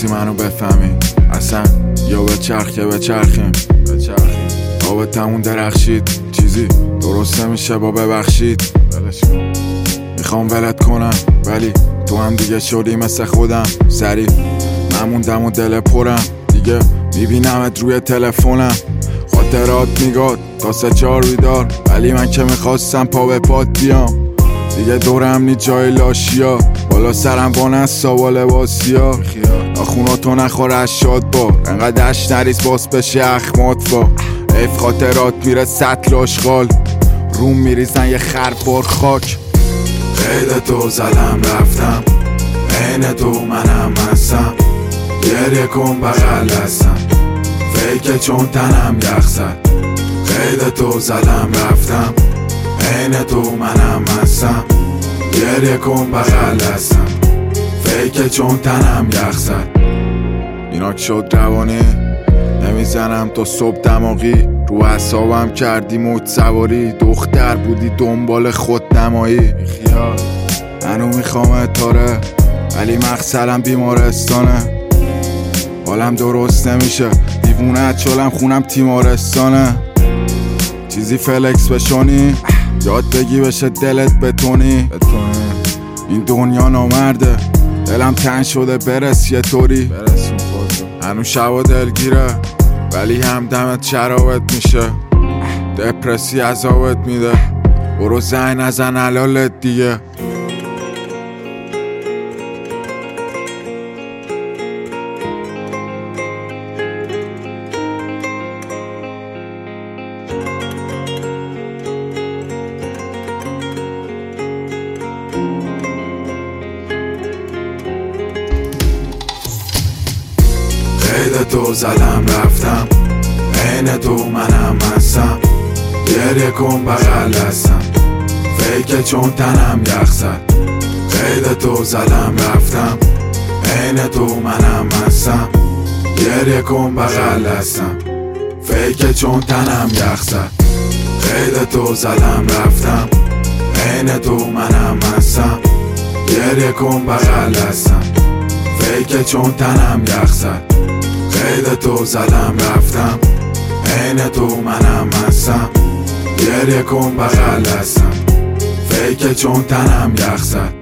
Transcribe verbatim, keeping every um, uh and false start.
نمیخواستی منو بفهمی اصلا، یا به چرخ یا به چرخیم آب تمون درخشید، چیزی درست نمیشه با ببخشید. میخوام ولت کنم ولی تو هم دیگه شدی مثل خودم، سریع من موندم و دل پرم دیگه، میبینمت روی تلفنم، خاطرات میگاد تا سه چار بیدار، ولی من که میخواستم پا به پات بیام، دیگه دورم نی جای لاشیا، بالا سرم با نسا با لباسیا، ناخوناتو نخور از شاد بار، انقدر اش نریز باز بشه اخمات با ایف، خاطرات میره سطل آشغال، روم میریزن یه خربار خاک. قید تو زدم رفتم، عین تو منم هستم، گریه کن بغل هستم، فیکه چون تنم یخ زد. قید تو زدم رفتم، عین تو منم هستم، گریه کن بغل هستم، فیکه چون تنم یخ زد. ایناک شد روانی، نمیزنم تا صبح دماغی، رو اعصابم کردی موج سواری، دختر بودی دنبال خود نمایی. منو میخوام تاره ولی مقصدم بیمارستانه، حالم درست نمیشه دیوونت شلم خونم تیمارستانه، چیزی فلکس بشونی یاد بگی بشه دلت بتونی. این دنیا نامرده دلم تن شده برس یه طوری، هنو شبا دلگیره ولی همدمت شرابت میشه، دپرسی عذابت میده، برو زنگ نزن حلالت دیگه. قید تو زدم رفتم، عین تو منم هستم، گریه کن بغل هستم، فیکه چون تنم یخ زد. قید تو زدم رفتم، عین تو منم هستم، گریه کن بغل هستم، فیکه چون تنم یخ زد. قید تو زدم رفتم، عین تو منم هستم، گریه کن بغل هستم، فیکه چون تنم یخ زد. قید تو زدم رفتم، عین تو منم هستم، گریه کن بغل هستم، فیکه چون تنم یخ زد.